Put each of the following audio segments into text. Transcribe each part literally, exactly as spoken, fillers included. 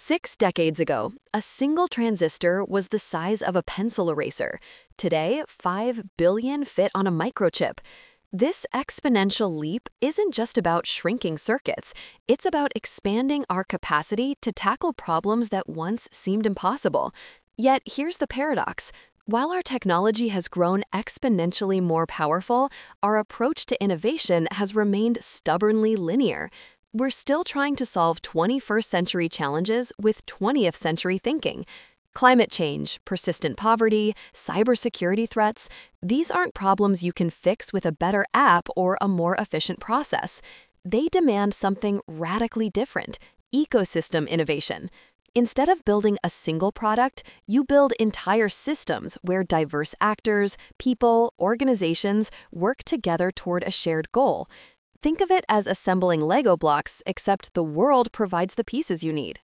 Six decades ago, a single transistor was the size of a pencil eraser. Today, five billion fit on a microchip. This exponential leap isn't just about shrinking circuits, it's about expanding our capacity to tackle problems that once seemed impossible. Yet, here's the paradox. While our technology has grown exponentially more powerful, our approach to innovation has remained stubbornly linear. We're still trying to solve twenty-first century challenges with twentieth century thinking. Climate change, persistent poverty, cybersecurity threats, these aren't problems you can fix with a better app or a more efficient process. They demand something radically different: ecosystem innovation. Instead of building a single product, you build entire systems where diverse actors, people, organizations work together toward a shared goal. Think of it as assembling Lego blocks, except the world provides the pieces you need.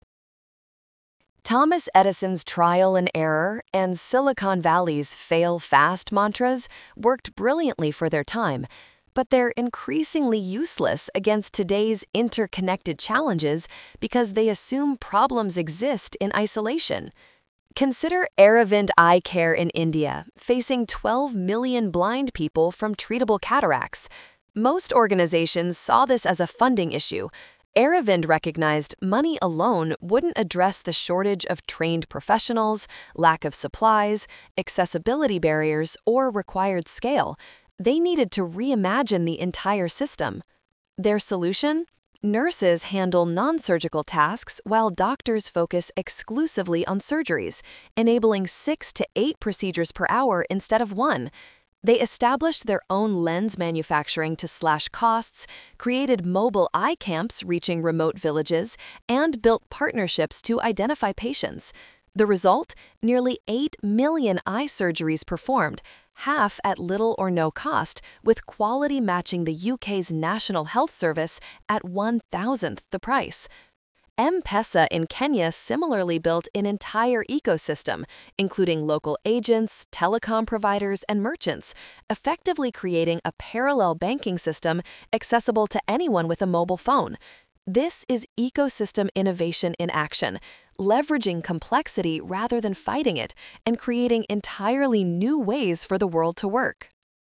Thomas Edison's trial and error and Silicon Valley's fail fast mantras worked brilliantly for their time, but they're increasingly useless against today's interconnected challenges because they assume problems exist in isolation. Consider Aravind Eye Care in India, facing twelve million blind people from treatable cataracts. Most organizations saw this as a funding issue. Aravind recognized money alone wouldn't address the shortage of trained professionals, lack of supplies, accessibility barriers, or required scale. They needed to reimagine the entire system. Their solution? Nurses handle non-surgical tasks while doctors focus exclusively on surgeries, enabling six to eight procedures per hour instead of one. They established their own lens manufacturing to slash costs, created mobile eye camps reaching remote villages, and built partnerships to identify patients. The result? Nearly eight million eye surgeries performed, half at little or no cost, with quality matching the U K's National Health Service at one thousandth the price. M-Pesa in Kenya similarly built an entire ecosystem, including local agents, telecom providers, and merchants, effectively creating a parallel banking system accessible to anyone with a mobile phone. This is ecosystem innovation in action, leveraging complexity rather than fighting it, and creating entirely new ways for the world to work.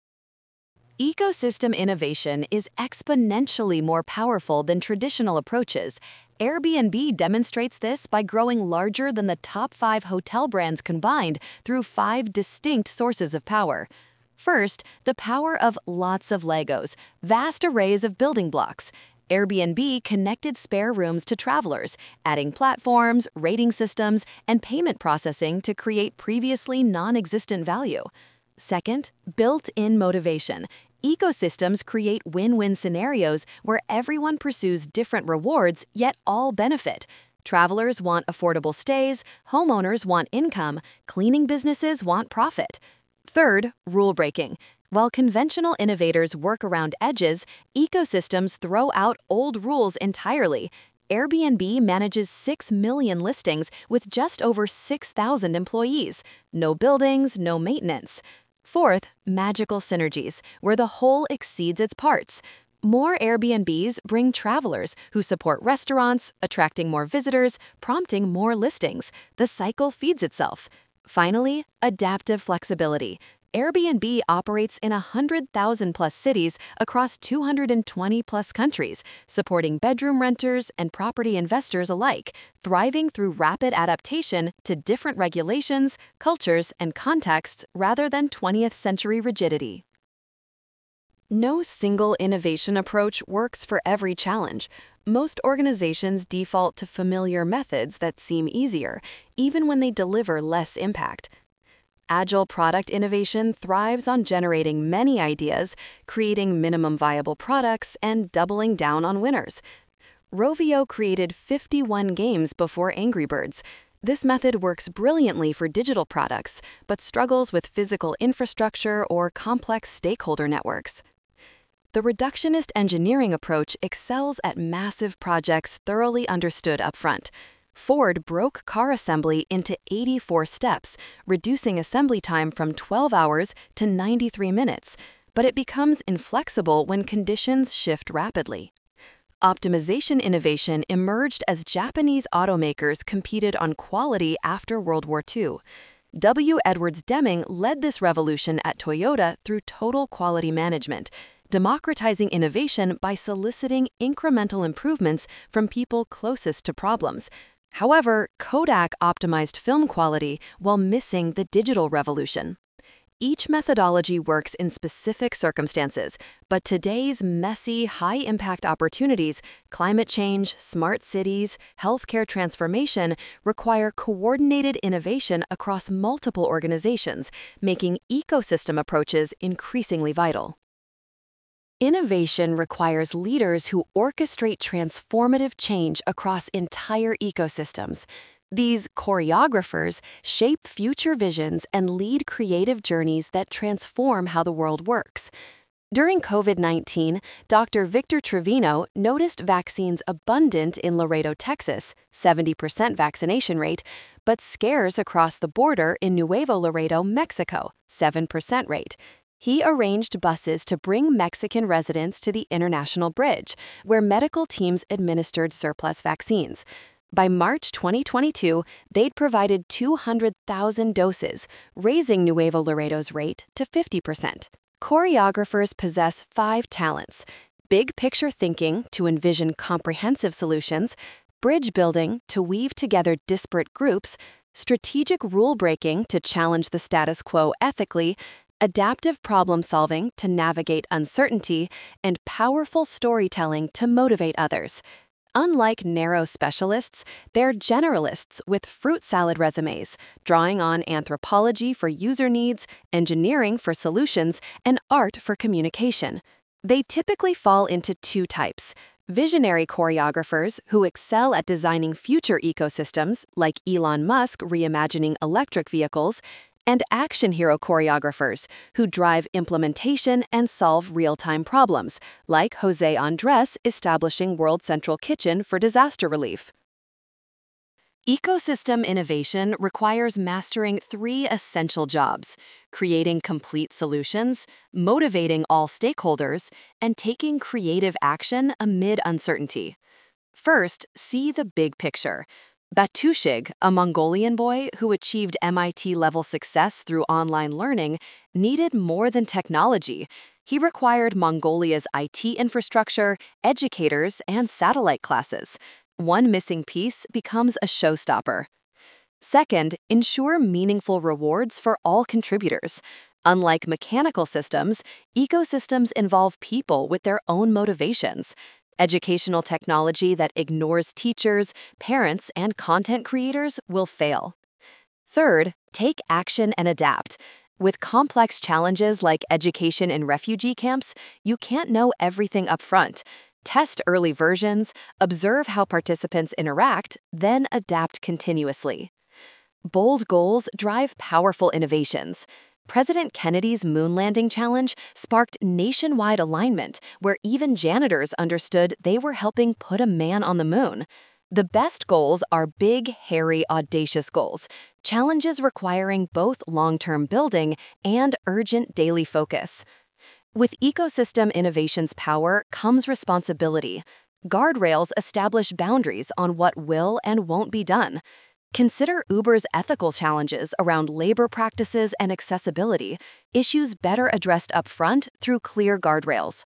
Ecosystem innovation is exponentially more powerful than traditional approaches. Airbnb demonstrates this by growing larger than the top five hotel brands combined through five distinct sources of power. First, the power of lots of Legos, vast arrays of building blocks. Airbnb connected spare rooms to travelers, adding platforms, rating systems, and payment processing to create previously non-existent value. Second, built-in motivation. Ecosystems create win-win scenarios where everyone pursues different rewards, yet all benefit. Travelers want affordable stays, homeowners want income, cleaning businesses want profit. Third, rule breaking. While conventional innovators work around edges, ecosystems throw out old rules entirely. Airbnb manages six million listings with just over six thousand employees. No buildings, no maintenance. Fourth, magical synergies, where the whole exceeds its parts. More Airbnbs bring travelers who support restaurants, attracting more visitors, prompting more listings. The cycle feeds itself. Finally, adaptive flexibility. Airbnb operates in one hundred thousand plus cities across two hundred twenty plus countries, supporting bedroom renters and property investors alike, thriving through rapid adaptation to different regulations, cultures, and contexts rather than twentieth century rigidity. No single innovation approach works for every challenge. Most organizations default to familiar methods that seem easier, even when they deliver less impact. Agile product innovation thrives on generating many ideas, creating minimum viable products, and doubling down on winners. Rovio created fifty-one games before Angry Birds. This method works brilliantly for digital products, but struggles with physical infrastructure or complex stakeholder networks. The reductionist engineering approach excels at massive projects thoroughly understood upfront. Ford broke car assembly into eighty-four steps, reducing assembly time from twelve hours to ninety-three minutes, but it becomes inflexible when conditions shift rapidly. Optimization innovation emerged as Japanese automakers competed on quality after World War Two. W. Edwards Deming led this revolution at Toyota through total quality management, democratizing innovation by soliciting incremental improvements from people closest to problems. However, Kodak optimized film quality while missing the digital revolution. Each methodology works in specific circumstances, but today's messy, high-impact opportunities, climate change, smart cities, healthcare transformation, require coordinated innovation across multiple organizations, making ecosystem approaches increasingly vital. Innovation requires leaders who orchestrate transformative change across entire ecosystems. These choreographers shape future visions and lead creative journeys that transform how the world works. During COVID nineteen, Doctor Victor Trevino noticed vaccines abundant in Laredo, Texas, seventy percent vaccination rate, but scarce across the border in Nuevo Laredo, Mexico, seven percent rate. He arranged buses to bring Mexican residents to the International Bridge, where medical teams administered surplus vaccines. By March twenty twenty-two, they'd provided two hundred thousand doses, raising Nuevo Laredo's rate to fifty percent. Choreographers possess five talents: big picture thinking to envision comprehensive solutions, bridge building to weave together disparate groups, strategic rule breaking to challenge the status quo ethically, adaptive problem solving to navigate uncertainty, and powerful storytelling to motivate others. Unlike narrow specialists, they're generalists with fruit salad resumes, drawing on anthropology for user needs, engineering for solutions, and art for communication. They typically fall into two types: visionary choreographers who excel at designing future ecosystems, like Elon Musk reimagining electric vehicles, and action hero choreographers who drive implementation and solve real-time problems, like Jose Andres establishing World Central Kitchen for disaster relief. Ecosystem innovation requires mastering three essential jobs: creating complete solutions, motivating all stakeholders, and taking creative action amid uncertainty. First, see the big picture. Batushig, a Mongolian boy who achieved M I T-level success through online learning, needed more than technology. He required Mongolia's I T infrastructure, educators, and satellite classes. One missing piece becomes a showstopper. Second, ensure meaningful rewards for all contributors. Unlike mechanical systems, ecosystems involve people with their own motivations. Educational technology that ignores teachers, parents, and content creators will fail. Third, take action and adapt. With complex challenges like education in refugee camps, you can't know everything up front. Test early versions, observe how participants interact, then adapt continuously. Bold goals drive powerful innovations. President Kennedy's moon landing challenge sparked nationwide alignment, where even janitors understood they were helping put a man on the moon. The best goals are big, hairy, audacious goals, challenges requiring both long-term building and urgent daily focus. With ecosystem innovation's power comes responsibility. Guardrails establish boundaries on what will and won't be done. Consider Uber's ethical challenges around labor practices and accessibility, issues better addressed upfront through clear guardrails.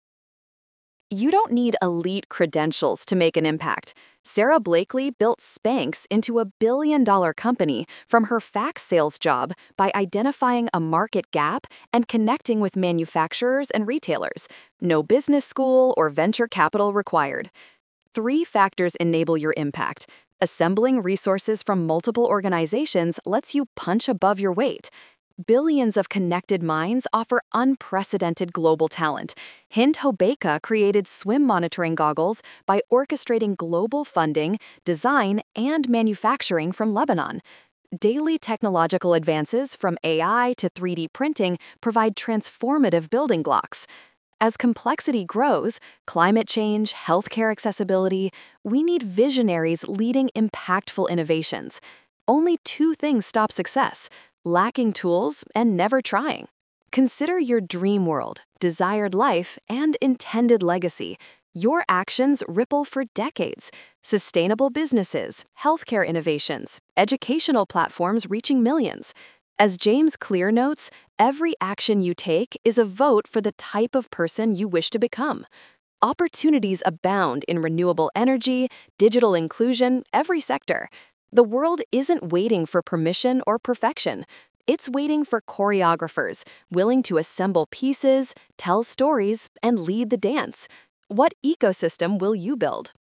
You don't need elite credentials to make an impact. Sarah Blakely built Spanx into a billion-dollar company from her fax sales job by identifying a market gap and connecting with manufacturers and retailers. No business school or venture capital required. Three factors enable your impact. Assembling resources from multiple organizations lets you punch above your weight. Billions of connected minds offer unprecedented global talent. Hind Hobeika created swim monitoring goggles by orchestrating global funding, design, and manufacturing from Lebanon. Daily technological advances from A I to three D printing provide transformative building blocks. As complexity grows, climate change, healthcare accessibility, we need visionaries leading impactful innovations. Only two things stop success: lacking tools and never trying. Consider your dream world, desired life, and intended legacy. Your actions ripple for decades. Sustainable businesses, healthcare innovations, educational platforms reaching millions. As James Clear notes, every action you take is a vote for the type of person you wish to become. Opportunities abound in renewable energy, digital inclusion, every sector. The world isn't waiting for permission or perfection. It's waiting for choreographers willing to assemble pieces, tell stories, and lead the dance. What ecosystem will you build?